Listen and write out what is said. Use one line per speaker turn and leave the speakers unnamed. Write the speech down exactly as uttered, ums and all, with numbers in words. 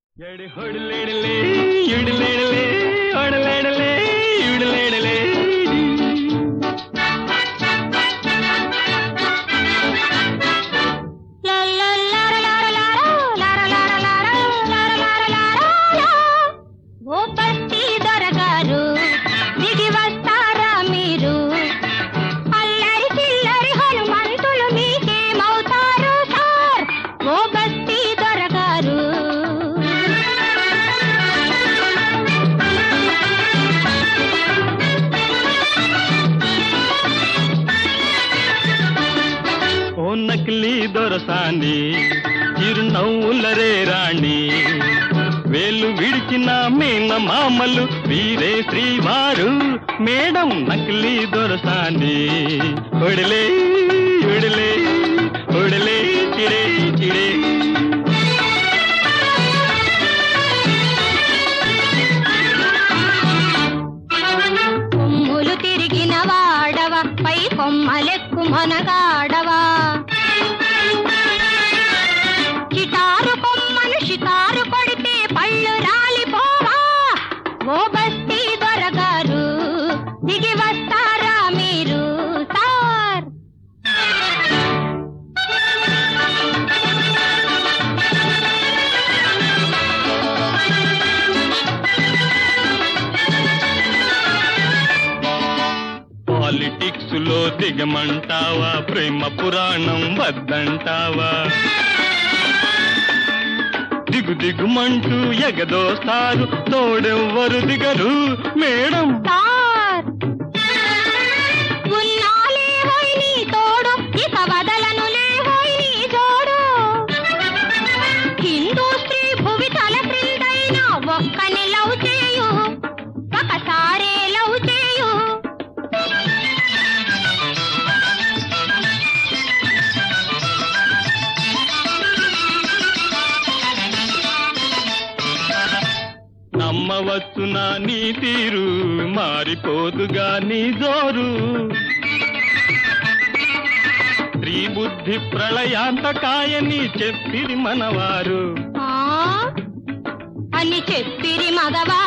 ఎడి హొడలేడలే యుడలేడలే హొడలేడలే యుడలేడలే
ఓ బస్తీ దొరగారు దిగి వస్తారా మీరు? అల్లరి చిల్లరి హనుమంతులు మీకేమవుతారు సార్? ఓ బస్తీ దొరగారు
ఓ నకిలీ దొరసాని చిరునవ్వులరే రాణి వేలు విడిచిన మేన మామలు వీరే శ్రీవారు మేడం నకిలీ దొరసాని ఒడలే ఒడలే ఒడలే చిడే చిడే
కొమ్ములు తిరిగిన వాడవ పై కొమ్మలెక్కు మనగాడవా చిటారు కొమ్మను షికారు కొడితే పళ్ళు రాలిపోవా? ఓ బస్తీ దొరగారు దిగి వస్తారా మీరు సార్?
పాలిటిక్స్ లో దిగమంటావా ప్రేమ పురాణం వద్దంటావా దిగు దిగుమంటూ ఎగదోస్తారు తోడెవ్వరు దిగరు మేడం
సార్ ఉన్నాలే హోయ్ నీ తోడు ఇక వదలను లే హోయ్ నీ జోడు. హిందూ స్త్రీ భువి తల క్రిందైనా ఒక్కని లవ్ చేయు ఒకసారే లవ్ చేయు.
నమ్మవచ్చునా నీ తీరు మారిపోదుగా నీ జోరు స్త్రీ బుద్ధి ప్రళయాంతకాయని చెప్పిరి మనవారు
ఆ అని చెప్పిరి మగవా